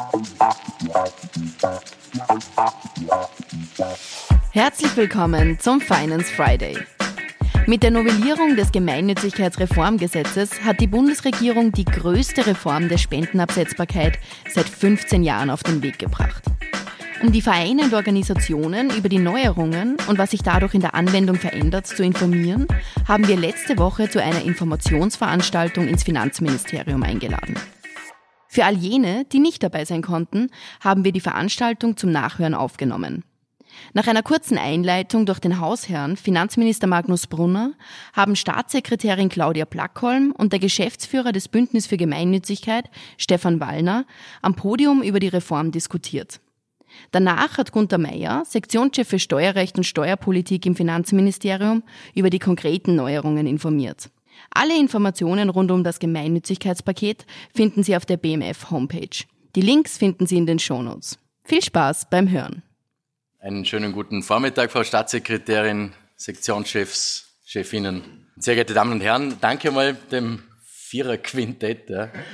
Herzlich willkommen zum Finance Friday. Mit der Novellierung des Gemeinnützigkeitsreformgesetzes hat die Bundesregierung die größte Reform der Spendenabsetzbarkeit seit 15 Jahren auf den Weg gebracht. Um die Vereine und Organisationen über die Neuerungen und was sich dadurch in der Anwendung verändert zu informieren, haben wir letzte Woche zu einer Informationsveranstaltung ins Finanzministerium eingeladen. Für all jene, die nicht dabei sein konnten, haben wir die Veranstaltung zum Nachhören aufgenommen. Nach einer kurzen Einleitung durch den Hausherrn, Finanzminister Magnus Brunner, haben Staatssekretärin Claudia Plackholm und der Geschäftsführer des Bündnis für Gemeinnützigkeit, Stefan Wallner, am Podium über die Reform diskutiert. Danach hat Gunter Meyer, Sektionschef für Steuerrecht und Steuerpolitik im Finanzministerium, über die konkreten Neuerungen informiert. Alle Informationen rund um das Gemeinnützigkeitspaket finden Sie auf der BMF-Homepage. Die Links finden Sie in den Shownotes. Viel Spaß beim Hören. Einen schönen guten Vormittag, Frau Staatssekretärin, Sektionschefs, Chefinnen. Sehr geehrte Damen und Herren, danke mal dem Viererquintett.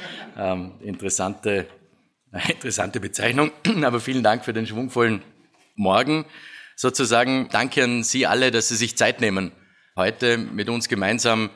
Interessante Bezeichnung, aber vielen Dank für den schwungvollen Morgen. Sozusagen danke an Sie alle, dass Sie sich Zeit nehmen, heute mit uns gemeinsam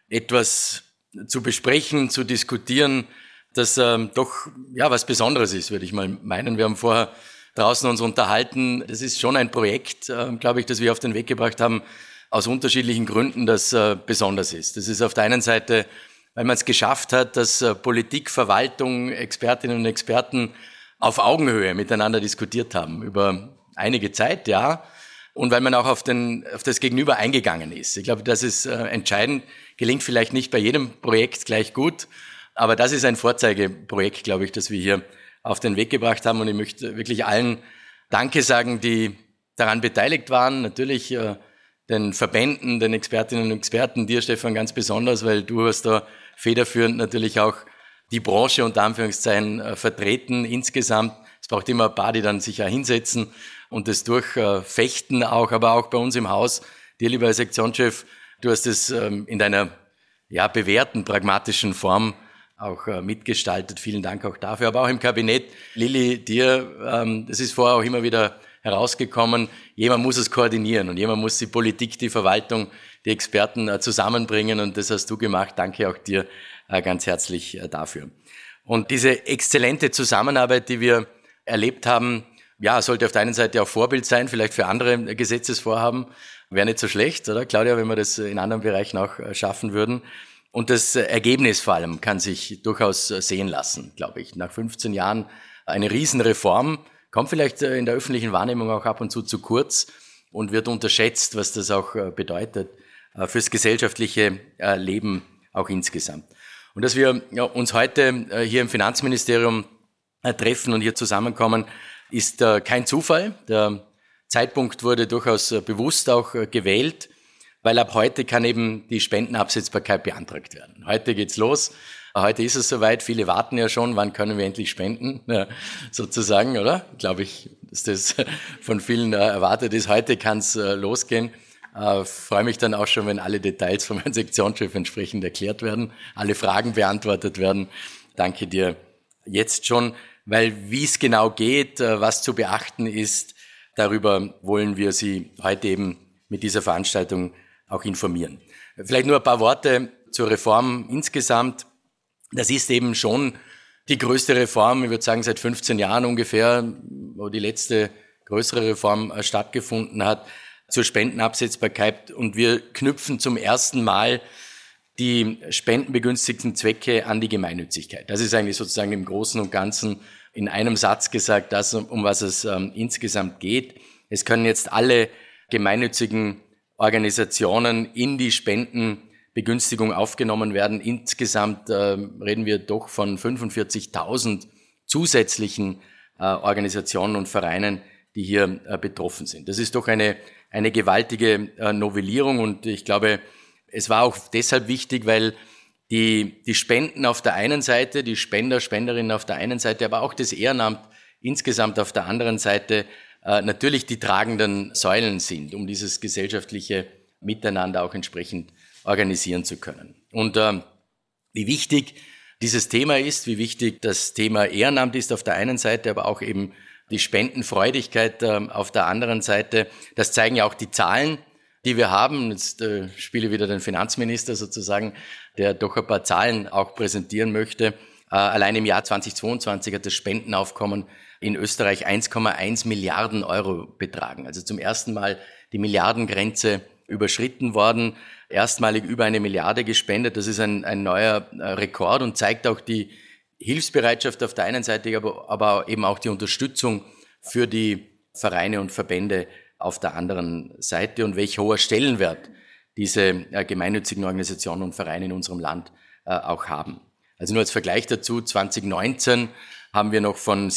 etwas zu besprechen, zu diskutieren, das doch was Besonderes ist, würde ich mal meinen. Wir haben vorher draußen uns unterhalten. Das ist schon ein Projekt, glaube ich, das wir auf den Weg gebracht haben, aus unterschiedlichen Gründen, das besonders ist. Das ist auf der einen Seite, weil man es geschafft hat, dass Politik, Verwaltung, Expertinnen und Experten auf Augenhöhe miteinander diskutiert haben über einige Zeit, ja, und weil man auch auf das Gegenüber eingegangen ist. Ich glaube, das ist entscheidend. Gelingt vielleicht nicht bei jedem Projekt gleich gut, aber das ist ein Vorzeigeprojekt, glaube ich, das wir hier auf den Weg gebracht haben. Und ich möchte wirklich allen Danke sagen, die daran beteiligt waren. Natürlich den Verbänden, den Expertinnen und Experten, dir, Stefan, ganz besonders, weil du hast da federführend natürlich auch die Branche unter Anführungszeichen vertreten insgesamt. Es braucht immer ein paar, die dann sich auch hinsetzen und das durchfechten auch, aber auch bei uns im Haus. Dir, lieber Sektionschef, du hast es in deiner bewährten, pragmatischen Form auch mitgestaltet. Vielen Dank auch dafür. Aber auch im Kabinett. Lilly, dir, das ist vorher auch immer wieder herausgekommen, jemand muss es koordinieren und jemand muss die Politik, die Verwaltung, die Experten zusammenbringen und das hast du gemacht. Danke auch dir ganz herzlich dafür. Und diese exzellente Zusammenarbeit, die wir erlebt haben, sollte auf der einen Seite auch Vorbild sein, vielleicht für andere Gesetzesvorhaben. Wäre nicht so schlecht, oder Claudia, wenn wir das in anderen Bereichen auch schaffen würden. Und das Ergebnis vor allem kann sich durchaus sehen lassen, glaube ich. Nach 15 Jahren eine Riesenreform, kommt vielleicht in der öffentlichen Wahrnehmung auch ab und zu kurz und wird unterschätzt, was das auch bedeutet fürs gesellschaftliche Leben auch insgesamt. Und dass wir uns heute hier im Finanzministerium treffen und hier zusammenkommen, ist kein Zufall. Der Zeitpunkt wurde durchaus bewusst auch gewählt, weil ab heute kann eben die Spendenabsetzbarkeit beantragt werden. Heute geht's los. Heute ist es soweit. Viele warten ja schon. Wann können wir endlich spenden? Ja, sozusagen, oder? Glaube ich, dass das von vielen erwartet ist. Heute kann's losgehen. Freue mich dann auch schon, wenn alle Details von meinem Sektionschef entsprechend erklärt werden, alle Fragen beantwortet werden. Danke dir jetzt schon, weil wie es genau geht, was zu beachten ist, darüber wollen wir Sie heute eben mit dieser Veranstaltung auch informieren. Vielleicht nur ein paar Worte zur Reform insgesamt. Das ist eben schon die größte Reform, ich würde sagen seit 15 Jahren ungefähr, wo die letzte größere Reform stattgefunden hat, zur Spendenabsetzbarkeit. Und wir knüpfen zum ersten Mal die spendenbegünstigten Zwecke an die Gemeinnützigkeit. Das ist eigentlich sozusagen im Großen und Ganzen in einem Satz gesagt, das, um was es insgesamt geht. Es können jetzt alle gemeinnützigen Organisationen in die Spendenbegünstigung aufgenommen werden. Insgesamt reden wir doch von 45.000 zusätzlichen Organisationen und Vereinen, die hier betroffen sind. Das ist doch eine gewaltige Novellierung und ich glaube, es war auch deshalb wichtig, weil die Spenden auf der einen Seite, die Spender, Spenderinnen auf der einen Seite, aber auch das Ehrenamt insgesamt auf der anderen Seite natürlich die tragenden Säulen sind, um dieses gesellschaftliche Miteinander auch entsprechend organisieren zu können. Und wie wichtig dieses Thema ist, wie wichtig das Thema Ehrenamt ist auf der einen Seite, aber auch eben die Spendenfreudigkeit auf der anderen Seite. Das zeigen ja auch die Zahlen, die wir haben. Jetzt spiele ich wieder den Finanzminister sozusagen, der doch ein paar Zahlen auch präsentieren möchte. Allein im Jahr 2022 hat das Spendenaufkommen in Österreich 1,1 Milliarden Euro betragen. Also zum ersten Mal die Milliardengrenze überschritten worden, erstmalig über 1 Milliarde gespendet. Das ist ein neuer Rekord und zeigt auch die Hilfsbereitschaft auf der einen Seite, aber eben auch die Unterstützung für die Vereine und Verbände auf der anderen Seite und welch hoher Stellenwert diese gemeinnützigen Organisationen und Vereine in unserem Land auch haben. Also nur als Vergleich dazu, 2019 haben wir noch von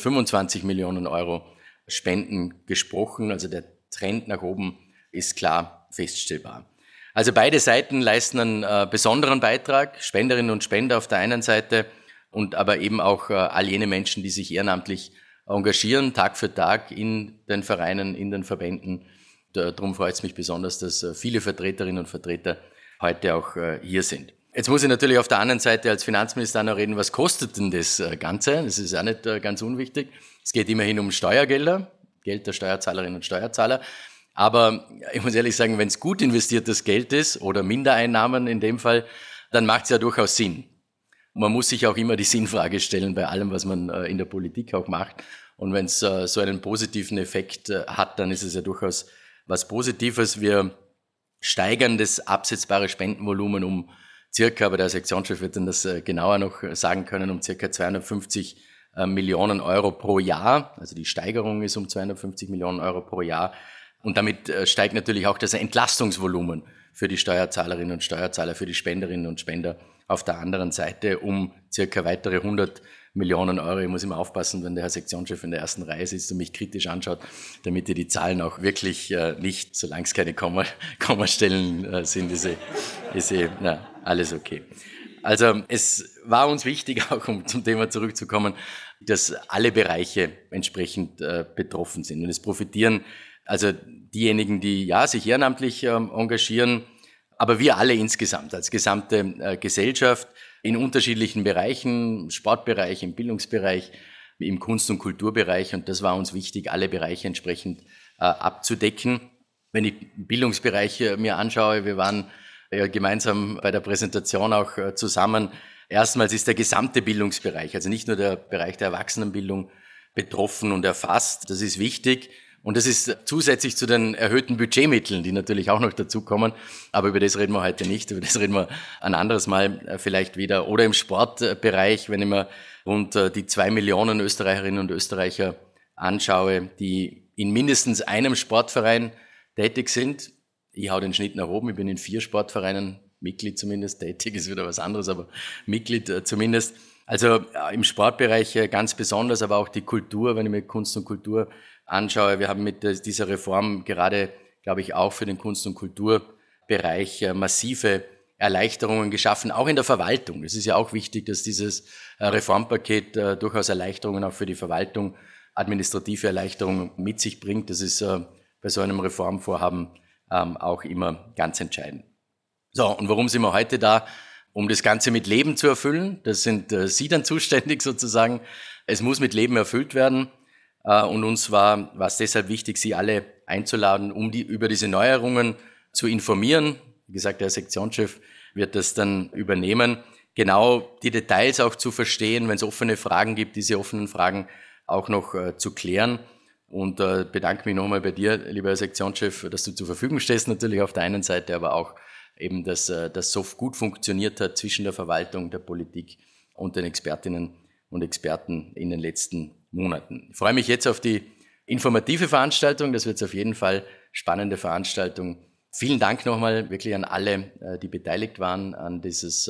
725 Millionen Euro Spenden gesprochen. Also der Trend nach oben ist klar feststellbar. Also beide Seiten leisten einen besonderen Beitrag, Spenderinnen und Spender auf der einen Seite und aber eben auch all jene Menschen, die sich ehrenamtlich engagieren, Tag für Tag in den Vereinen, in den Verbänden. Darum freut es mich besonders, dass viele Vertreterinnen und Vertreter heute auch hier sind. Jetzt muss ich natürlich auf der anderen Seite als Finanzminister auch noch reden, was kostet denn das Ganze? Das ist auch nicht ganz unwichtig. Es geht immerhin um Steuergelder, Geld der Steuerzahlerinnen und Steuerzahler. Aber ich muss ehrlich sagen, wenn es gut investiertes Geld ist oder Mindereinnahmen in dem Fall, dann macht es ja durchaus Sinn. Man muss sich auch immer die Sinnfrage stellen bei allem, was man in der Politik auch macht. Und wenn es so einen positiven Effekt hat, dann ist es ja durchaus was Positives. Wir steigern das absetzbare Spendenvolumen um circa, aber der Sektionschef wird dann das genauer noch sagen können, um circa 250 Millionen Euro pro Jahr. Also die Steigerung ist um 250 Millionen Euro pro Jahr. Und damit steigt natürlich auch das Entlastungsvolumen für die Steuerzahlerinnen und Steuerzahler, für die Spenderinnen und Spender auf der anderen Seite um circa weitere 100 Millionen Euro. Ich muss immer aufpassen, wenn der Herr Sektionschef in der ersten Reihe sitzt und mich kritisch anschaut, damit ihr die Zahlen auch wirklich nicht, solange es keine Kommastellen sind, ist alles okay. Also es war uns wichtig, auch um zum Thema zurückzukommen, dass alle Bereiche entsprechend betroffen sind. Und es profitieren also diejenigen, die sich ehrenamtlich engagieren, aber wir alle insgesamt, als gesamte Gesellschaft in unterschiedlichen Bereichen, im Sportbereich, im Bildungsbereich, im Kunst- und Kulturbereich. Und das war uns wichtig, alle Bereiche entsprechend abzudecken. Wenn ich den Bildungsbereich mir anschaue, wir waren gemeinsam bei der Präsentation auch zusammen. Erstmals ist der gesamte Bildungsbereich, also nicht nur der Bereich der Erwachsenenbildung betroffen und erfasst. Das ist wichtig. Und das ist zusätzlich zu den erhöhten Budgetmitteln, die natürlich auch noch dazukommen. Aber über das reden wir heute nicht. Über das reden wir ein anderes Mal vielleicht wieder. Oder im Sportbereich, wenn ich mir rund die 2 Millionen Österreicherinnen und Österreicher anschaue, die in mindestens einem Sportverein tätig sind. Ich hau den Schnitt nach oben. Ich bin in 4 Sportvereinen Mitglied zumindest. Tätig ist wieder was anderes, aber Mitglied zumindest. Also im Sportbereich ganz besonders, aber auch die Kultur, wenn ich mir Kunst und Kultur anschaue. Wir haben mit dieser Reform gerade, glaube ich, auch für den Kunst- und Kulturbereich massive Erleichterungen geschaffen, auch in der Verwaltung. Es ist ja auch wichtig, dass dieses Reformpaket durchaus Erleichterungen auch für die Verwaltung, administrative Erleichterungen mit sich bringt. Das ist bei so einem Reformvorhaben auch immer ganz entscheidend. So, und warum sind wir heute da? Um das Ganze mit Leben zu erfüllen. Das sind Sie dann zuständig sozusagen. Es muss mit Leben erfüllt werden. Und uns war es deshalb wichtig, Sie alle einzuladen, um über diese Neuerungen zu informieren. Wie gesagt, der Sektionschef wird das dann übernehmen. Genau die Details auch zu verstehen, wenn es offene Fragen gibt, diese offenen Fragen auch noch zu klären. Und bedanke mich nochmal bei dir, lieber Herr Sektionschef, dass du zur Verfügung stehst, natürlich auf der einen Seite, aber auch eben, dass das so gut funktioniert hat zwischen der Verwaltung, der Politik und den Expertinnen und Experten in den letzten Monaten. Ich freue mich jetzt auf die informative Veranstaltung. Das wird auf jeden Fall spannende Veranstaltung. Vielen Dank nochmal wirklich an alle, die beteiligt waren an dieses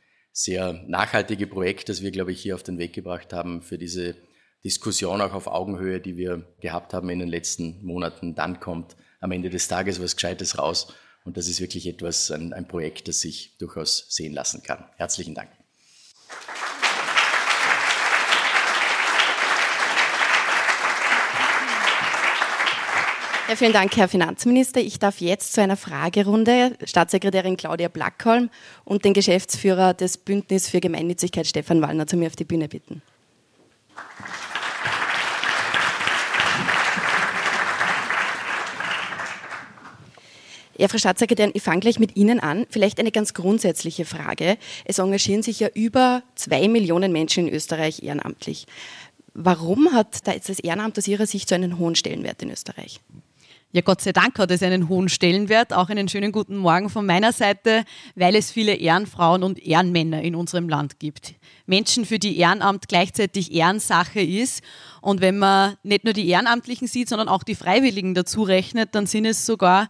sehr nachhaltige Projekt, das wir, glaube ich, hier auf den Weg gebracht haben für diese Diskussion auch auf Augenhöhe, die wir gehabt haben in den letzten Monaten. Dann kommt am Ende des Tages was Gescheites raus. Und das ist wirklich ein Projekt, das sich durchaus sehen lassen kann. Herzlichen Dank. Ja, vielen Dank, Herr Finanzminister. Ich darf jetzt zu einer Fragerunde Staatssekretärin Claudia Blackholm und den Geschäftsführer des Bündnis für Gemeinnützigkeit, Stefan Wallner, zu mir auf die Bühne bitten. Ja, Frau Staatssekretärin, ich fange gleich mit Ihnen an. Vielleicht eine ganz grundsätzliche Frage. Es engagieren sich ja über 2 Millionen Menschen in Österreich ehrenamtlich. Warum hat da jetzt das Ehrenamt aus Ihrer Sicht so einen hohen Stellenwert in Österreich? Ja, Gott sei Dank hat es einen hohen Stellenwert. Auch einen schönen guten Morgen von meiner Seite, weil es viele Ehrenfrauen und Ehrenmänner in unserem Land gibt. Menschen, für die Ehrenamt gleichzeitig Ehrensache ist. Und wenn man nicht nur die Ehrenamtlichen sieht, sondern auch die Freiwilligen dazu rechnet, dann sind es sogar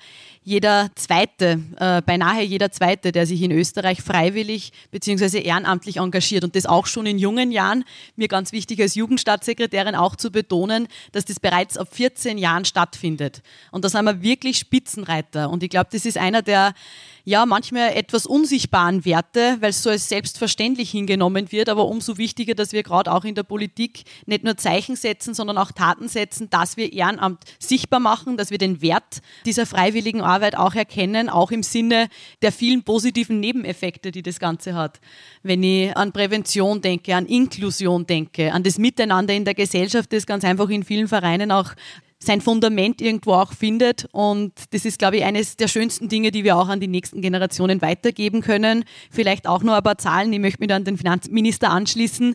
beinahe jeder Zweite, der sich in Österreich freiwillig bzw. ehrenamtlich engagiert. Und das auch schon in jungen Jahren. Mir ganz wichtig als Jugendstaatssekretärin auch zu betonen, dass das bereits ab 14 Jahren stattfindet. Und da sind wir wirklich Spitzenreiter. Und ich glaube, das ist einer der manchmal etwas unsichtbaren Werte, weil es so als selbstverständlich hingenommen wird, aber umso wichtiger, dass wir gerade auch in der Politik nicht nur Zeichen setzen, sondern auch Taten setzen, dass wir Ehrenamt sichtbar machen, dass wir den Wert dieser freiwilligen Arbeit auch erkennen, auch im Sinne der vielen positiven Nebeneffekte, die das Ganze hat. Wenn ich an Prävention denke, an Inklusion denke, an das Miteinander in der Gesellschaft, das ganz einfach in vielen Vereinen auch sein Fundament irgendwo auch findet. Und das ist, glaube ich, eines der schönsten Dinge, die wir auch an die nächsten Generationen weitergeben können. Vielleicht auch noch ein paar Zahlen. Ich möchte mich da an den Finanzminister anschließen.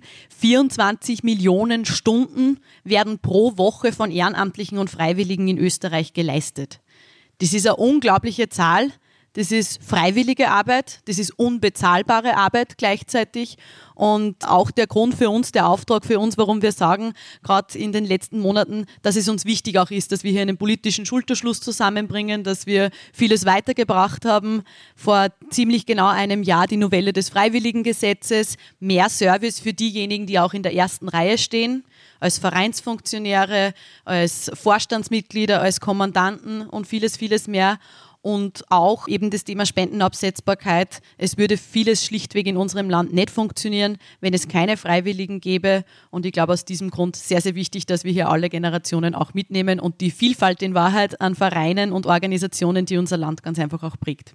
24 Millionen Stunden werden pro Woche von Ehrenamtlichen und Freiwilligen in Österreich geleistet. Das ist eine unglaubliche Zahl. Das ist freiwillige Arbeit, das ist unbezahlbare Arbeit gleichzeitig und auch der Grund für uns, der Auftrag für uns, warum wir sagen, gerade in den letzten Monaten, dass es uns wichtig auch ist, dass wir hier einen politischen Schulterschluss zusammenbringen, dass wir vieles weitergebracht haben. Vor ziemlich genau einem Jahr die Novelle des Freiwilligengesetzes, mehr Service für diejenigen, die auch in der ersten Reihe stehen, als Vereinsfunktionäre, als Vorstandsmitglieder, als Kommandanten und vieles, vieles mehr. Und auch eben das Thema Spendenabsetzbarkeit. Es würde vieles schlichtweg in unserem Land nicht funktionieren, wenn es keine Freiwilligen gäbe. Und ich glaube, aus diesem Grund sehr, sehr wichtig, dass wir hier alle Generationen auch mitnehmen und die Vielfalt in Wahrheit an Vereinen und Organisationen, die unser Land ganz einfach auch prägt.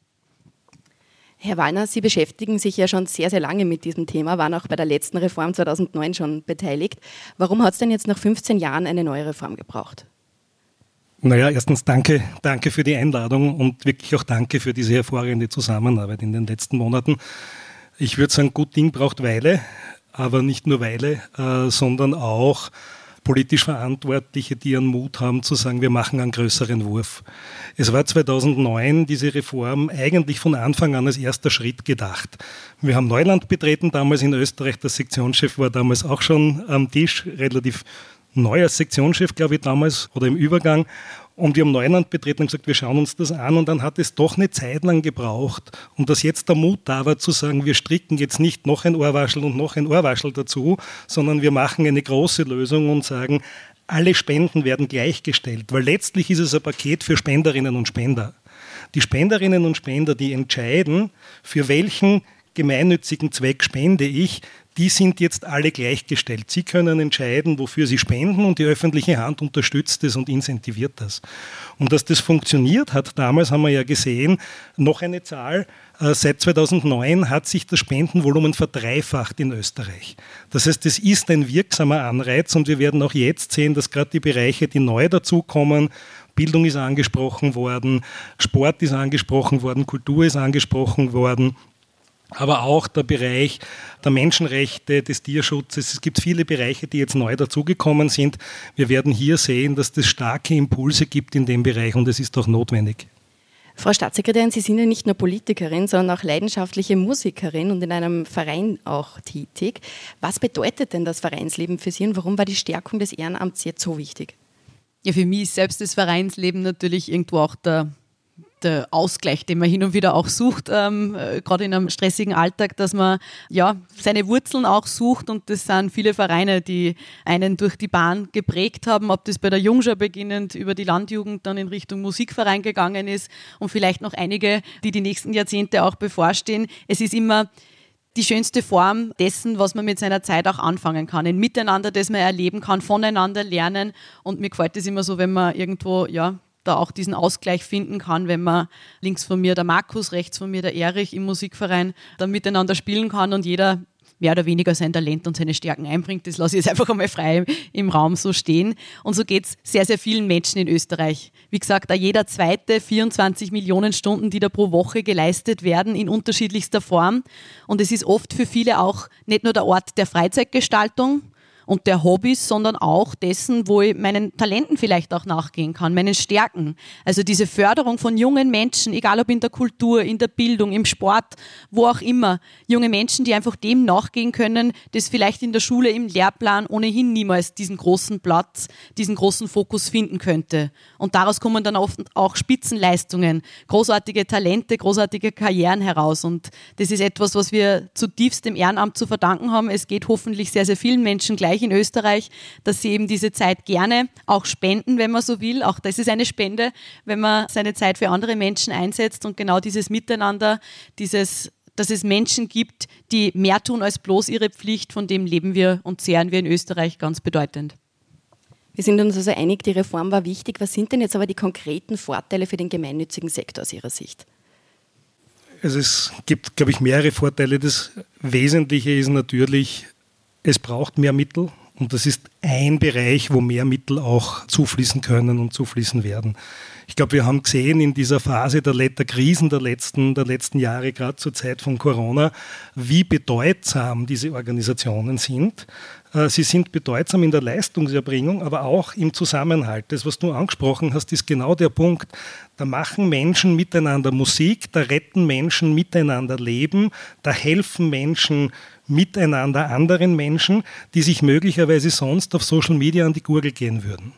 Herr Wallner, Sie beschäftigen sich ja schon sehr, sehr lange mit diesem Thema, waren auch bei der letzten Reform 2009 schon beteiligt. Warum hat es denn jetzt nach 15 Jahren eine neue Reform gebraucht? Naja, erstens danke für die Einladung und wirklich auch danke für diese hervorragende Zusammenarbeit in den letzten Monaten. Ich würde sagen, gut Ding braucht Weile, aber nicht nur Weile, sondern auch politisch Verantwortliche, die ihren Mut haben zu sagen, wir machen einen größeren Wurf. Es war 2009 diese Reform eigentlich von Anfang an als erster Schritt gedacht. Wir haben Neuland betreten, damals in Österreich, der Sektionschef war damals auch schon am Tisch, relativ neu als Sektionschef, glaube ich, damals oder im Übergang. Und wir haben Neuland betreten und gesagt, wir schauen uns das an. Und dann hat es doch eine Zeit lang gebraucht. Und dass jetzt der Mut da war, zu sagen, wir stricken jetzt nicht noch ein Ohrwaschel und noch ein Ohrwaschel dazu, sondern wir machen eine große Lösung und sagen, alle Spenden werden gleichgestellt. Weil letztlich ist es ein Paket für Spenderinnen und Spender. Die Spenderinnen und Spender, die entscheiden, für welchen gemeinnützigen Zweck spende ich, die sind jetzt alle gleichgestellt. Sie können entscheiden, wofür sie spenden und die öffentliche Hand unterstützt es und incentiviert das. Und dass das funktioniert hat, damals haben wir ja gesehen, noch eine Zahl, seit 2009 hat sich das Spendenvolumen verdreifacht in Österreich. Das heißt, es ist ein wirksamer Anreiz und wir werden auch jetzt sehen, dass gerade die Bereiche, die neu dazukommen, Bildung ist angesprochen worden, Sport ist angesprochen worden, Kultur ist angesprochen worden, aber auch der Bereich der Menschenrechte, des Tierschutzes. Es gibt viele Bereiche, die jetzt neu dazugekommen sind. Wir werden hier sehen, dass es starke Impulse gibt in dem Bereich und es ist auch notwendig. Frau Staatssekretärin, Sie sind ja nicht nur Politikerin, sondern auch leidenschaftliche Musikerin und in einem Verein auch tätig. Was bedeutet denn das Vereinsleben für Sie und warum war die Stärkung des Ehrenamts jetzt so wichtig? Ja, für mich ist selbst das Vereinsleben natürlich irgendwo auch der Ausgleich, den man hin und wieder auch sucht, gerade in einem stressigen Alltag, dass man seine Wurzeln auch sucht und das sind viele Vereine, die einen durch die Bahn geprägt haben, ob das bei der Jungschar beginnend über die Landjugend dann in Richtung Musikverein gegangen ist und vielleicht noch einige, die die nächsten Jahrzehnte auch bevorstehen. Es ist immer die schönste Form dessen, was man mit seiner Zeit auch anfangen kann. Ein Miteinander, das man erleben kann, voneinander lernen und mir gefällt es immer so, wenn man irgendwo da auch diesen Ausgleich finden kann, wenn man links von mir der Markus, rechts von mir der Erich im Musikverein dann miteinander spielen kann und jeder mehr oder weniger sein Talent und seine Stärken einbringt. Das lasse ich jetzt einfach einmal frei im Raum so stehen. Und so geht es sehr, sehr vielen Menschen in Österreich. Wie gesagt, da jeder zweite 24 Millionen Stunden, die da pro Woche geleistet werden, in unterschiedlichster Form. Und es ist oft für viele auch nicht nur der Ort der Freizeitgestaltung und der Hobbys, sondern auch dessen, wo ich meinen Talenten vielleicht auch nachgehen kann, meinen Stärken. Also diese Förderung von jungen Menschen, egal ob in der Kultur, in der Bildung, im Sport, wo auch immer. Junge Menschen, die einfach dem nachgehen können, das vielleicht in der Schule im Lehrplan ohnehin niemals diesen großen Platz, diesen großen Fokus finden könnte. Und daraus kommen dann oft auch Spitzenleistungen, großartige Talente, großartige Karrieren heraus. Und das ist etwas, was wir zutiefst dem Ehrenamt zu verdanken haben. Es geht hoffentlich sehr, sehr vielen Menschen gleich in Österreich, dass sie eben diese Zeit gerne auch spenden, wenn man so will. Auch das ist eine Spende, wenn man seine Zeit für andere Menschen einsetzt und genau dieses Miteinander, dass es Menschen gibt, die mehr tun als bloß ihre Pflicht, von dem leben wir und zehren wir in Österreich ganz bedeutend. Wir sind uns also einig, die Reform war wichtig. Was sind denn jetzt aber die konkreten Vorteile für den gemeinnützigen Sektor aus Ihrer Sicht? Also es gibt, glaube ich, mehrere Vorteile. Das Wesentliche ist natürlich, es braucht mehr Mittel und das ist ein Bereich, wo mehr Mittel auch zufließen können und zufließen werden. Ich glaube, wir haben gesehen in dieser Phase der Krisen der letzten Jahre, gerade zur Zeit von Corona, wie bedeutsam diese Organisationen sind. Sie sind bedeutsam in der Leistungserbringung, aber auch im Zusammenhalt. Das, was du angesprochen hast, ist genau der Punkt. Da machen Menschen miteinander Musik, da retten Menschen miteinander Leben, da helfen Menschen miteinander anderen Menschen, die sich möglicherweise sonst auf Social Media an die Gurgel gehen würden.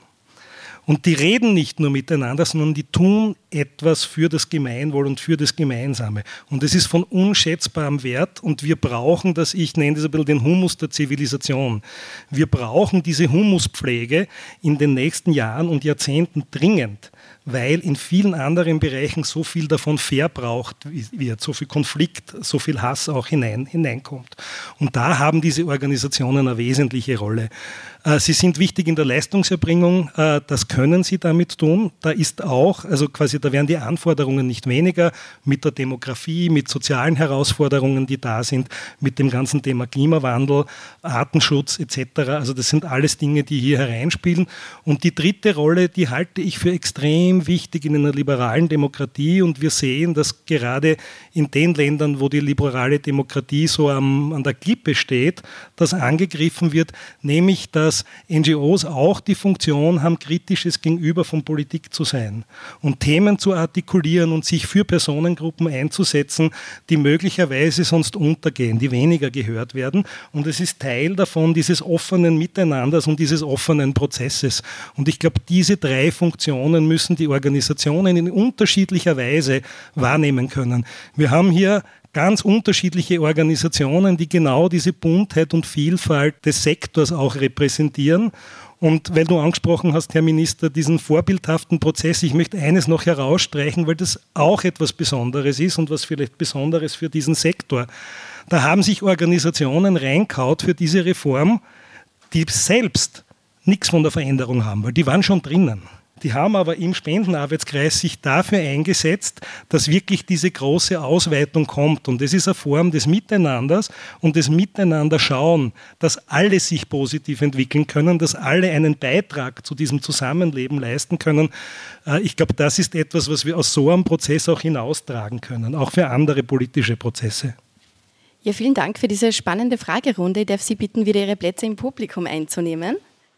Und die reden nicht nur miteinander, sondern die tun etwas für das Gemeinwohl und für das Gemeinsame. Und das ist von unschätzbarem Wert und wir brauchen das, ich nenne das ein bisschen den Humus der Zivilisation. Wir brauchen diese Humuspflege in den nächsten Jahren und Jahrzehnten dringend, weil in vielen anderen Bereichen so viel davon verbraucht wird, so viel Konflikt, so viel Hass auch hineinkommt. Und da haben diese Organisationen eine wesentliche Rolle. Sie sind wichtig in der Leistungserbringung, das können sie damit tun. Da ist auch, also quasi, da werden die Anforderungen nicht weniger mit der Demografie, mit sozialen Herausforderungen, die da sind, mit dem ganzen Thema Klimawandel, Artenschutz etc. Also das sind alles Dinge, die hier hereinspielen. Und die dritte Rolle, die halte ich für extrem wichtig in einer liberalen Demokratie und wir sehen, dass gerade in den Ländern, wo die liberale Demokratie so an der Klippe steht, das angegriffen wird, nämlich dass NGOs auch die Funktion haben, kritisches Gegenüber von Politik zu sein und Themen zu artikulieren und sich für Personengruppen einzusetzen, die möglicherweise sonst untergehen, die weniger gehört werden. Und es ist Teil davon, dieses offenen Miteinanders und dieses offenen Prozesses. Und ich glaube, diese drei Funktionen müssen die Organisationen in unterschiedlicher Weise wahrnehmen können. Wir haben hier ganz unterschiedliche Organisationen, die genau diese Buntheit und Vielfalt des Sektors auch repräsentieren. Und weil du angesprochen hast, Herr Minister, diesen vorbildhaften Prozess, ich möchte eines noch herausstreichen, weil das auch etwas Besonderes ist und was vielleicht Besonderes für diesen Sektor. Da haben sich Organisationen reingehaut für diese Reform, die selbst nichts von der Veränderung haben, weil die waren schon drinnen. Die haben aber im Spendenarbeitskreis sich dafür eingesetzt, dass wirklich diese große Ausweitung kommt. Und das ist eine Form des Miteinanders und des Miteinanderschauen, dass alle sich positiv entwickeln können, dass alle einen Beitrag zu diesem Zusammenleben leisten können. Ich glaube, das ist etwas, was wir aus so einem Prozess auch hinaustragen können, auch für andere politische Prozesse. Ja, vielen Dank für diese spannende Fragerunde. Ich darf Sie bitten, wieder Ihre Plätze im Publikum einzunehmen.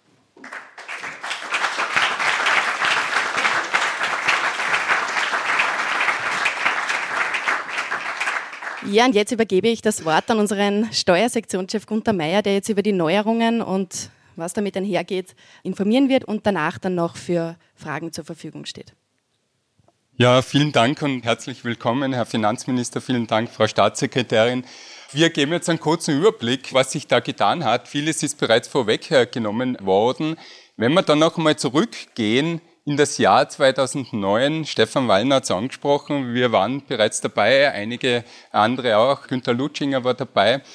Ja, und jetzt übergebe ich das Wort an unseren Steuersektionschef Gunter Meier, der jetzt über die Neuerungen und was damit einhergeht, informieren wird und danach dann noch für Fragen zur Verfügung steht. Ja, vielen Dank und herzlich willkommen, Herr Finanzminister. Vielen Dank, Frau Staatssekretärin. Wir geben jetzt einen kurzen Überblick, was sich da getan hat. Vieles ist bereits vorweggenommen worden. Wenn wir dann noch einmal zurückgehen in das Jahr 2009, Stefan Wallner hat es angesprochen, wir waren bereits dabei, einige andere auch, Günter Lutschinger war dabei.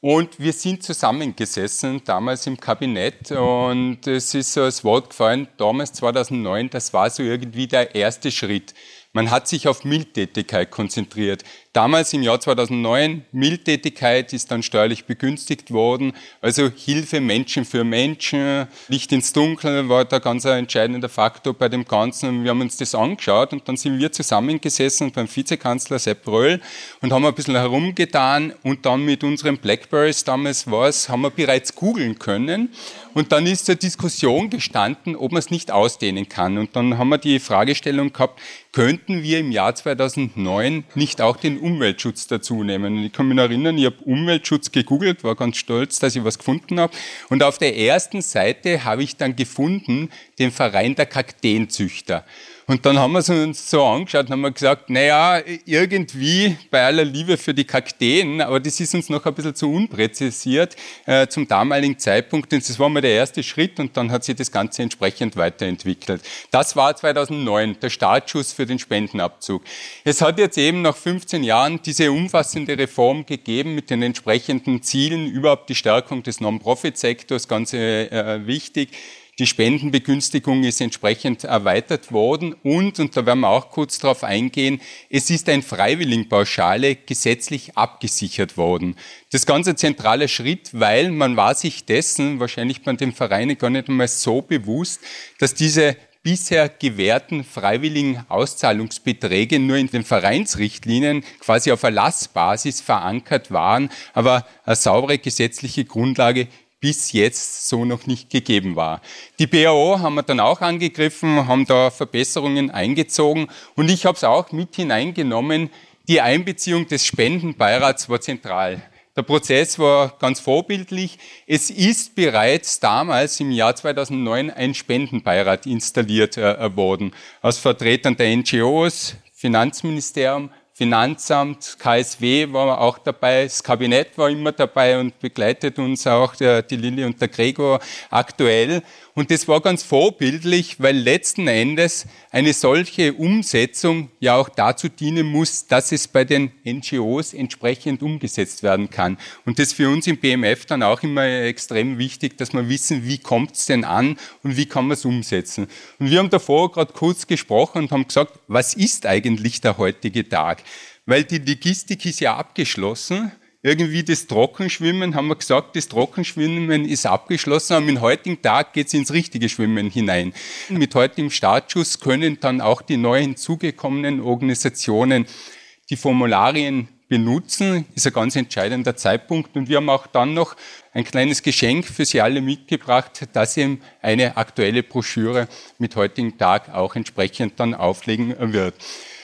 Und wir sind zusammengesessen, damals im Kabinett, und es ist so das Wort gefallen, damals 2009, das war so irgendwie der erste Schritt. Man hat sich auf Mildtätigkeit konzentriert. Damals im Jahr 2009, Mildtätigkeit ist dann steuerlich begünstigt worden. Also Hilfe Menschen für Menschen, Licht ins Dunkel war da ganz ein entscheidender Faktor bei dem Ganzen. Wir haben uns das angeschaut und dann sind wir zusammengesessen beim Vizekanzler Sepp Röll und haben ein bisschen herumgetan und dann mit unseren Blackberries, damals war es, haben wir bereits googeln können. Und dann ist zur Diskussion gestanden, ob man es nicht ausdehnen kann. Und dann haben wir die Fragestellung gehabt, könnten wir im Jahr 2009 nicht auch den Umweltschutz dazu nehmen? Und ich kann mich erinnern, ich habe Umweltschutz gegoogelt, war ganz stolz, dass ich was gefunden habe. Und auf der ersten Seite habe ich dann gefunden, den Verein der Kakteenzüchter. Und dann haben wir es uns so angeschaut und haben gesagt, naja, irgendwie bei aller Liebe für die Kakteen, aber das ist uns noch ein bisschen zu unpräzisiert zum damaligen Zeitpunkt. Und das war mal der erste Schritt und dann hat sich das Ganze entsprechend weiterentwickelt. Das war 2009, der Startschuss für den Spendenabzug. Es hat jetzt eben nach 15 Jahren diese umfassende Reform gegeben mit den entsprechenden Zielen, überhaupt die Stärkung des Non-Profit-Sektors, ganz wichtig. Die Spendenbegünstigung ist entsprechend erweitert worden und da werden wir auch kurz darauf eingehen, es ist eine Freiwilligenpauschale gesetzlich abgesichert worden. Das ist ganz ein zentraler Schritt, weil man war sich dessen, wahrscheinlich bei den Vereinen gar nicht einmal so bewusst, dass diese bisher gewährten freiwilligen Auszahlungsbeträge nur in den Vereinsrichtlinien quasi auf Erlassbasis verankert waren, aber eine saubere gesetzliche Grundlage bis jetzt so noch nicht gegeben war. Die BAO haben wir dann auch angegriffen, haben da Verbesserungen eingezogen und ich habe es auch mit hineingenommen. Die Einbeziehung des Spendenbeirats war zentral. Der Prozess war ganz vorbildlich. Es ist bereits damals im Jahr 2009 ein Spendenbeirat installiert worden. Aus Vertretern der NGOs, Finanzministerium, Finanzamt, KSW war auch dabei, das Kabinett war immer dabei und begleitet uns auch die Lilly und der Gregor aktuell. Und das war ganz vorbildlich, weil letzten Endes eine solche Umsetzung ja auch dazu dienen muss, dass es bei den NGOs entsprechend umgesetzt werden kann. Und das ist für uns im BMF dann auch immer extrem wichtig, dass wir wissen, wie kommt es denn an und wie kann man es umsetzen. Und wir haben davor gerade kurz gesprochen und haben gesagt, was ist eigentlich der heutige Tag? Weil die Logistik ist ja abgeschlossen. Irgendwie das Trockenschwimmen, haben wir gesagt, das Trockenschwimmen ist abgeschlossen, aber mit heutigen Tag geht es ins richtige Schwimmen hinein. Mit heutigem Startschuss können dann auch die neu hinzugekommenen Organisationen die Formularien benutzen, ist ein ganz entscheidender Zeitpunkt. Und wir haben auch dann noch ein kleines Geschenk für Sie alle mitgebracht, dass eben eine aktuelle Broschüre mit heutigem Tag auch entsprechend dann auflegen wird.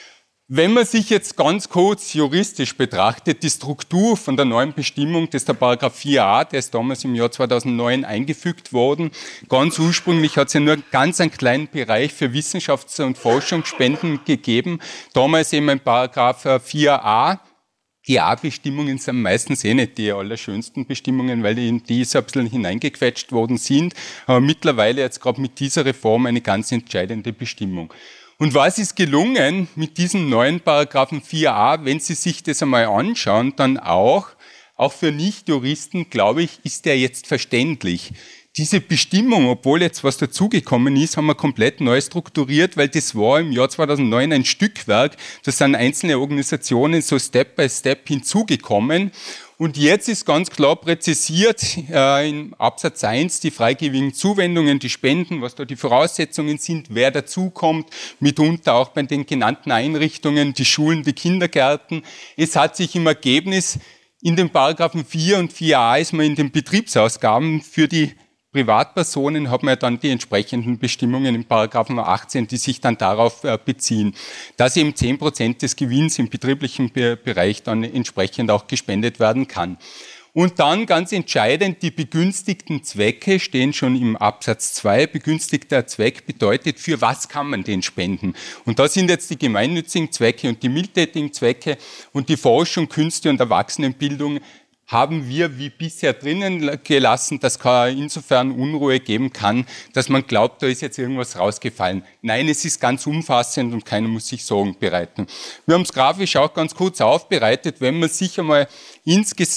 Wenn man sich jetzt ganz kurz juristisch betrachtet, die Struktur von der neuen Bestimmung, das ist der Paragraph 4a, der ist damals im Jahr 2009 eingefügt worden. Ganz ursprünglich hat es ja nur einen kleinen Bereich für Wissenschafts- und Forschungsspenden gegeben. Damals eben ein Paragraph 4a. Die A-Bestimmungen sind meistens nicht die allerschönsten Bestimmungen, weil in die so ein bisschen hineingequetscht worden sind. Aber mittlerweile jetzt gerade mit dieser Reform eine ganz entscheidende Bestimmung. Und was ist gelungen mit diesem neuen Paragraphen 4a, wenn Sie sich das einmal anschauen, dann auch für Nichtjuristen, glaube ich, ist der jetzt verständlich. Diese Bestimmung, obwohl jetzt was dazugekommen ist, haben wir komplett neu strukturiert, weil das war im Jahr 2009 ein Stückwerk, da sind einzelne Organisationen so Step by Step hinzugekommen. Und jetzt ist ganz klar präzisiert in Absatz 1 die freigebigen Zuwendungen, die Spenden, was da die Voraussetzungen sind, wer dazukommt, mitunter auch bei den genannten Einrichtungen, die Schulen, die Kindergärten. Es hat sich im Ergebnis in den Paragraphen 4 und 4a ist man in den Betriebsausgaben für die Privatpersonen hat man ja dann die entsprechenden Bestimmungen im Paragraphen 18, die sich dann darauf beziehen, dass eben 10% des Gewinns im betrieblichen Bereich dann entsprechend auch gespendet werden kann. Und dann ganz entscheidend, die begünstigten Zwecke stehen schon im Absatz 2. Begünstigter Zweck bedeutet, für was kann man den spenden? Und da sind jetzt die gemeinnützigen Zwecke und die mildtätigen Zwecke und die Forschung, Künste und Erwachsenenbildung haben wir wie bisher drinnen gelassen, dass es insofern Unruhe geben kann, dass man glaubt, da ist jetzt irgendwas rausgefallen. Nein, es ist ganz umfassend und keiner muss sich Sorgen bereiten. Wir haben es grafisch auch ganz kurz aufbereitet, wenn man sich einmal insgesamt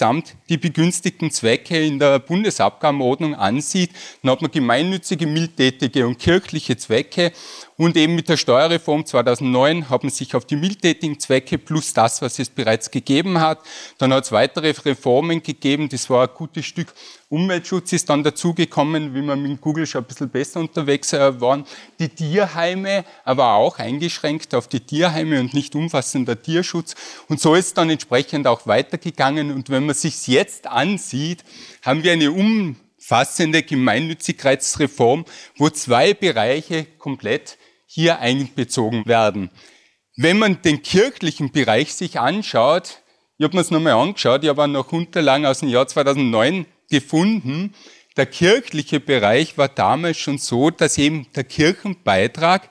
die begünstigten Zwecke in der Bundesabgabenordnung ansieht, dann hat man gemeinnützige, mildtätige und kirchliche Zwecke. Und eben mit der Steuerreform 2009 hat man sich auf die mildtätigen Zwecke plus das, was es bereits gegeben hat. Dann hat es weitere Reformen gegeben. Das war ein gutes Stück Umweltschutz ist dann dazugekommen, wie wir mit Google schon ein bisschen besser unterwegs waren. Die Tierheime, aber auch eingeschränkt auf die Tierheime und nicht umfassender Tierschutz. Und so ist es dann entsprechend auch weitergegangen. Und wenn man sich jetzt ansieht, haben wir eine umfassende Gemeinnützigkeitsreform, wo 2 Bereiche komplett hier einbezogen werden. Wenn man den kirchlichen Bereich sich anschaut, ich habe mir es nochmal angeschaut, ich habe auch noch Unterlagen aus dem Jahr 2009 gefunden, der kirchliche Bereich war damals schon so, dass eben der Kirchenbeitrag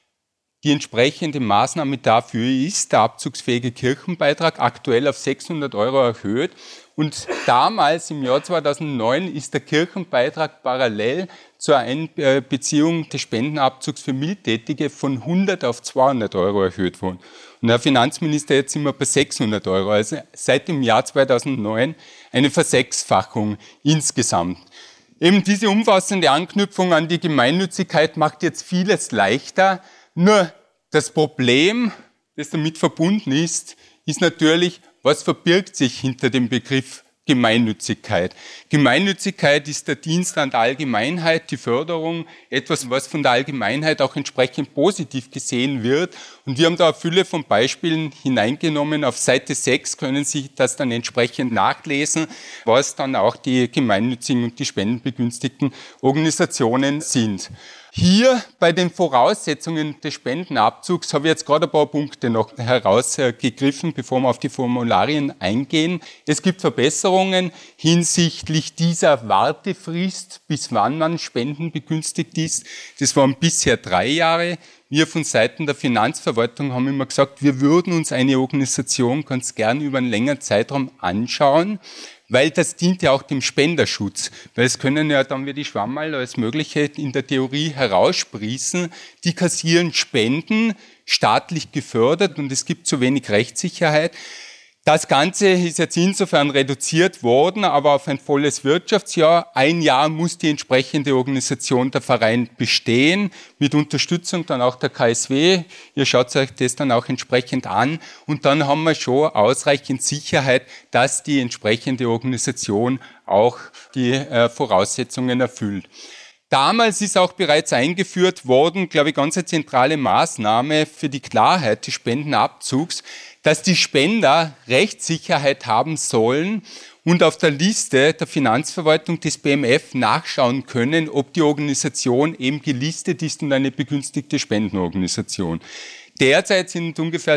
die entsprechende Maßnahme dafür ist, der abzugsfähige Kirchenbeitrag, aktuell auf 600 € erhöht. Und damals, im Jahr 2009, ist der Kirchenbeitrag parallel zur Einbeziehung des Spendenabzugs für Mildtätige von 100 auf 200 € erhöht worden. Und Herr Finanzminister, jetzt sind wir bei 600 €, also seit dem Jahr 2009 eine Versechsfachung insgesamt. Eben diese umfassende Anknüpfung an die Gemeinnützigkeit macht jetzt vieles leichter. Nur das Problem, das damit verbunden ist, ist natürlich, was verbirgt sich hinter dem Begriff Gemeinnützigkeit? Gemeinnützigkeit ist der Dienst an der Allgemeinheit, die Förderung, etwas, was von der Allgemeinheit auch entsprechend positiv gesehen wird. Und wir haben da eine Fülle von Beispielen hineingenommen. Auf Seite 6 können Sie das dann entsprechend nachlesen, was dann auch die gemeinnützigen und die spendenbegünstigten Organisationen sind. Hier bei den Voraussetzungen des Spendenabzugs habe ich jetzt gerade ein paar Punkte noch herausgegriffen, bevor wir auf die Formularien eingehen. Es gibt Verbesserungen hinsichtlich dieser Wartefrist, bis wann man spendenbegünstigt ist. Das waren bisher 3 Jahre. Wir von Seiten der Finanzverwaltung haben immer gesagt, wir würden uns eine Organisation ganz gern über einen längeren Zeitraum anschauen, weil das dient ja auch dem Spenderschutz. Weil es können ja dann wie die Schwammerl alles Mögliche in der Theorie heraussprießen. Die kassieren Spenden, staatlich gefördert und es gibt zu wenig Rechtssicherheit. Das Ganze ist jetzt insofern reduziert worden, aber auf ein volles Wirtschaftsjahr. 1 Jahr muss die entsprechende Organisation, der Verein, bestehen, mit Unterstützung dann auch der KSW. Ihr schaut euch das dann auch entsprechend an und dann haben wir schon ausreichend Sicherheit, dass die entsprechende Organisation auch die Voraussetzungen erfüllt. Damals ist auch bereits eingeführt worden, glaube ich, ganz eine zentrale Maßnahme für die Klarheit des Spendenabzugs, dass die Spender Rechtssicherheit haben sollen und auf der Liste der Finanzverwaltung des BMF nachschauen können, ob die Organisation eben gelistet ist und eine begünstigte Spendenorganisation. Derzeit sind ungefähr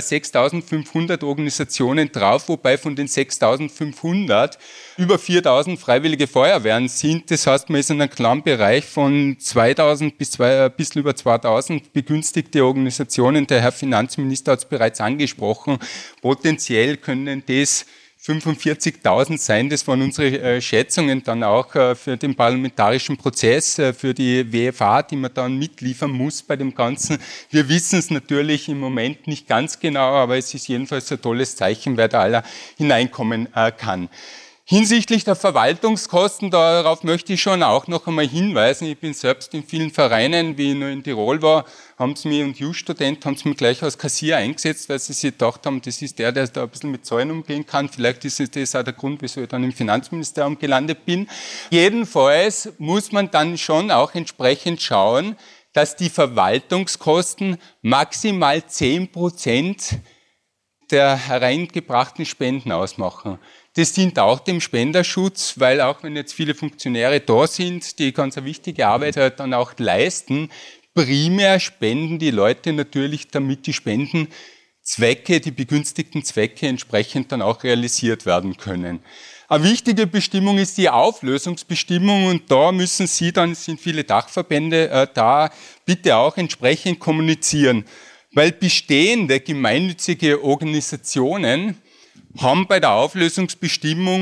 6.500 Organisationen drauf, wobei von den 6.500 über 4.000 freiwillige Feuerwehren sind. Das heißt, man ist in einem kleinen Bereich von 2.000 bis ein bisschen über 2.000 begünstigte Organisationen. Der Herr Finanzminister hat es bereits angesprochen. Potenziell können das 45.000 sein, das waren unsere Schätzungen dann auch für den parlamentarischen Prozess, für die WFA, die man dann mitliefern muss bei dem Ganzen. Wir wissen es natürlich im Moment nicht ganz genau, aber es ist jedenfalls ein tolles Zeichen, wer da aller hineinkommen kann. Hinsichtlich der Verwaltungskosten, darauf möchte ich schon auch noch einmal hinweisen. Ich bin selbst in vielen Vereinen, wie ich noch in Tirol war, haben sie mich und Jus-Student haben sie mich gleich als Kassier eingesetzt, weil sie sich gedacht haben, das ist der da ein bisschen mit Zahlen umgehen kann. Vielleicht ist das auch der Grund, wieso ich dann im Finanzministerium gelandet bin. Jedenfalls muss man dann schon auch entsprechend schauen, dass die Verwaltungskosten maximal 10% der hereingebrachten Spenden ausmachen. Das dient auch dem Spenderschutz, weil auch wenn jetzt viele Funktionäre da sind, die ganz eine wichtige Arbeit dann auch leisten, primär spenden die Leute natürlich, damit die Spendenzwecke, die begünstigten Zwecke entsprechend dann auch realisiert werden können. Eine wichtige Bestimmung ist die Auflösungsbestimmung und da müssen Sie dann, es sind viele Dachverbände da, bitte auch entsprechend kommunizieren, weil bestehende gemeinnützige Organisationen haben bei der Auflösungsbestimmung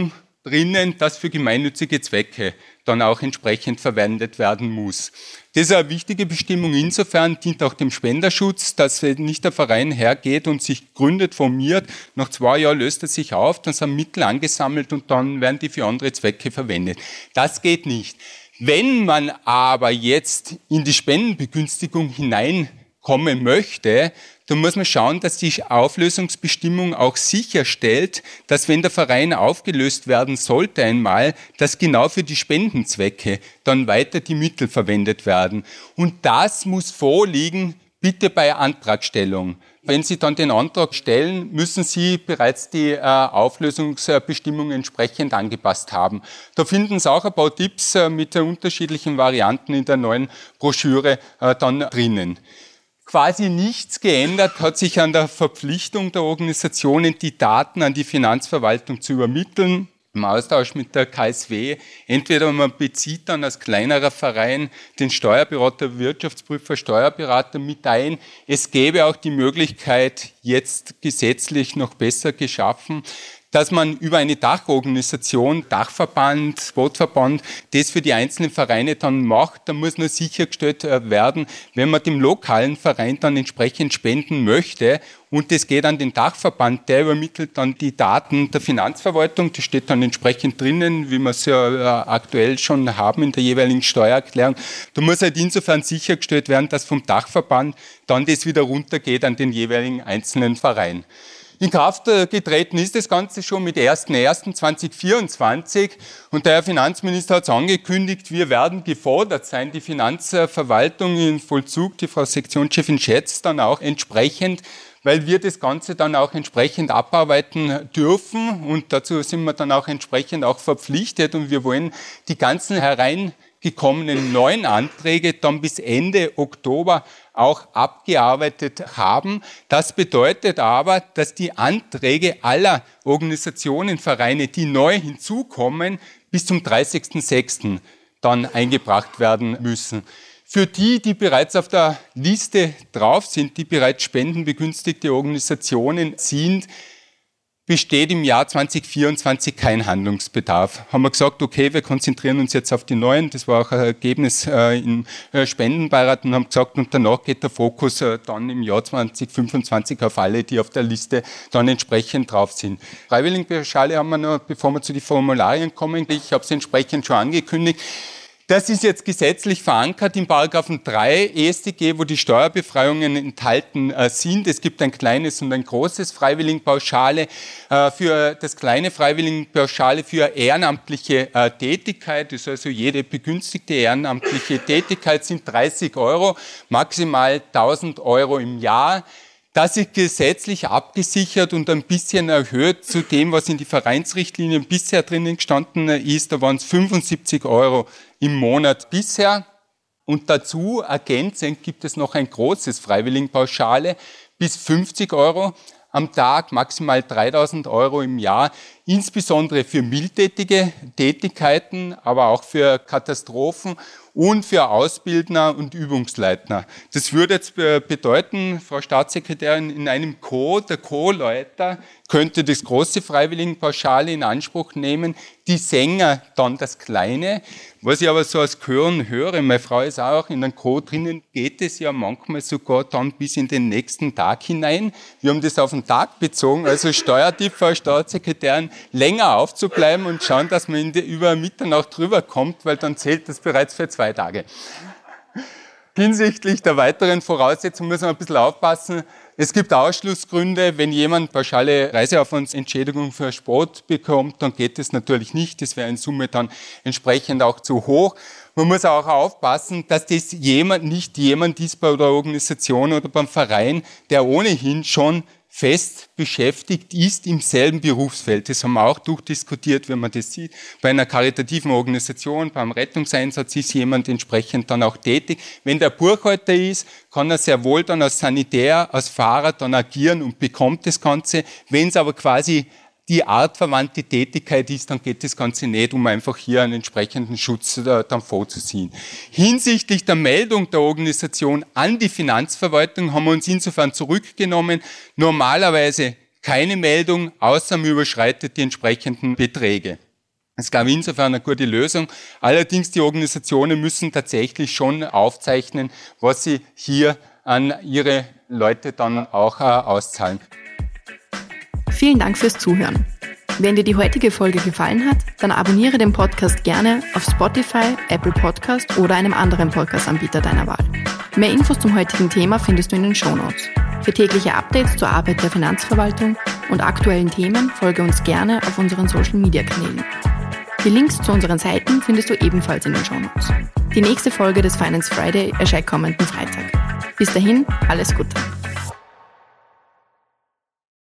drinnen, das für gemeinnützige Zwecke dann auch entsprechend verwendet werden muss. Das ist eine wichtige Bestimmung. Insofern dient auch dem Spenderschutz, dass nicht der Verein hergeht und sich gründet, formiert. Nach 2 Jahren löst er sich auf, dann sind Mittel angesammelt und dann werden die für andere Zwecke verwendet. Das geht nicht. Wenn man aber jetzt in die Spendenbegünstigung hineinkommen möchte, dann muss man schauen, dass die Auflösungsbestimmung auch sicherstellt, dass wenn der Verein aufgelöst werden sollte einmal, dass genau für die Spendenzwecke dann weiter die Mittel verwendet werden. Und das muss vorliegen, bitte bei Antragstellung. Wenn Sie dann den Antrag stellen, müssen Sie bereits die Auflösungsbestimmung entsprechend angepasst haben. Da finden Sie auch ein paar Tipps mit unterschiedlichen Varianten in der neuen Broschüre dann drinnen. Quasi nichts geändert hat sich an der Verpflichtung der Organisationen, die Daten an die Finanzverwaltung zu übermitteln. Im Austausch mit der KSW, entweder man bezieht dann als kleinerer Verein den Steuerberater, Wirtschaftsprüfer, Steuerberater mit ein. Es gäbe auch die Möglichkeit, jetzt gesetzlich noch besser geschaffen, dass man über eine Dachorganisation, Dachverband, Sportverband, das für die einzelnen Vereine dann macht. Da muss nur sichergestellt werden, wenn man dem lokalen Verein dann entsprechend spenden möchte. Und das geht an den Dachverband, der übermittelt dann die Daten der Finanzverwaltung. Das steht dann entsprechend drinnen, wie wir es ja aktuell schon haben in der jeweiligen Steuererklärung. Da muss halt insofern sichergestellt werden, dass vom Dachverband dann das wieder runtergeht an den jeweiligen einzelnen Verein. In Kraft getreten ist das Ganze schon mit 1.1.2024 und der Herr Finanzminister hat es angekündigt, wir werden gefordert sein, die Finanzverwaltung in Vollzug, die Frau Sektionschefin schätzt dann auch entsprechend, weil wir das Ganze dann auch entsprechend abarbeiten dürfen und dazu sind wir dann auch entsprechend auch verpflichtet und wir wollen die ganzen hereingekommenen neuen Anträge dann bis Ende Oktober auch abgearbeitet haben. Das bedeutet aber, dass die Anträge aller Organisationen, Vereine, die neu hinzukommen, bis zum 30.06. dann eingebracht werden müssen. Für die, die bereits auf der Liste drauf sind, die bereits spendenbegünstigte Organisationen sind, besteht im Jahr 2024 kein Handlungsbedarf. Haben wir gesagt, okay, wir konzentrieren uns jetzt auf die Neuen. Das war auch ein Ergebnis im Spendenbeirat und haben gesagt, und danach geht der Fokus dann im Jahr 2025 auf alle, die auf der Liste dann entsprechend drauf sind. Freiwilligenpauschale haben wir noch, bevor wir zu den Formularien kommen. Ich habe es entsprechend schon angekündigt. Das ist jetzt gesetzlich verankert im Paragraphen 3 EStG, wo die Steuerbefreiungen enthalten sind. Es gibt ein kleines und ein großes Freiwilligenpauschale. Für das kleine Freiwilligenpauschale für ehrenamtliche Tätigkeit, das ist also jede begünstigte ehrenamtliche Tätigkeit, sind 30 €, maximal 1.000 € im Jahr. Das ist gesetzlich abgesichert und ein bisschen erhöht zu dem, was in die Vereinsrichtlinien bisher drinnen gestanden ist. Da waren es 75 € im Monat bisher. Und dazu ergänzend gibt es noch ein großes Freiwilligenpauschale bis 50 € am Tag, maximal 3.000 € im Jahr, insbesondere für mildtätige Tätigkeiten, aber auch für Katastrophen und für Ausbildner und Übungsleitner. Das würde jetzt bedeuten, Frau Staatssekretärin, in einem Co, der Co-Leiter könnte das große Freiwilligenpauschale in Anspruch nehmen, die Sänger dann das kleine. Was ich aber so als Hören höre, meine Frau ist auch in einem Co drinnen, geht es ja manchmal sogar dann bis in den nächsten Tag hinein. Wir haben das auf den Tag bezogen, also Steuertipp, Frau Staatssekretärin, länger aufzubleiben und schauen, dass man über Mitternacht drüber kommt, weil dann zählt das bereits für 2 Tage. Hinsichtlich der weiteren Voraussetzungen müssen wir ein bisschen aufpassen. Es gibt Ausschlussgründe. Wenn jemand pauschale Reiseaufwandsentschädigung für Sport bekommt, dann geht es natürlich nicht. Das wäre in Summe dann entsprechend auch zu hoch. Man muss auch aufpassen, dass das nicht jemand ist bei der Organisation oder beim Verein, der ohnehin schon fest beschäftigt ist im selben Berufsfeld. Das haben wir auch durchdiskutiert, wenn man das sieht. Bei einer karitativen Organisation, beim Rettungseinsatz ist jemand entsprechend dann auch tätig. Wenn der Buchhalter ist, kann er sehr wohl dann als Sanitär, als Fahrer dann agieren und bekommt das Ganze. Wenn es aber quasi die artverwandte Tätigkeit ist, dann geht das Ganze nicht, um einfach hier einen entsprechenden Schutz dann vorzuziehen. Hinsichtlich der Meldung der Organisation an die Finanzverwaltung haben wir uns insofern zurückgenommen. Normalerweise keine Meldung, außer man überschreitet die entsprechenden Beträge. Das ist, glaube ich, insofern eine gute Lösung. Allerdings, die Organisationen müssen tatsächlich schon aufzeichnen, was sie hier an ihre Leute dann auch auszahlen. Vielen Dank fürs Zuhören. Wenn dir die heutige Folge gefallen hat, dann abonniere den Podcast gerne auf Spotify, Apple Podcast oder einem anderen Podcast-Anbieter deiner Wahl. Mehr Infos zum heutigen Thema findest du in den Shownotes. Für tägliche Updates zur Arbeit der Finanzverwaltung und aktuellen Themen folge uns gerne auf unseren Social-Media-Kanälen. Die Links zu unseren Seiten findest du ebenfalls in den Shownotes. Die nächste Folge des Finance Friday erscheint kommenden Freitag. Bis dahin, alles Gute.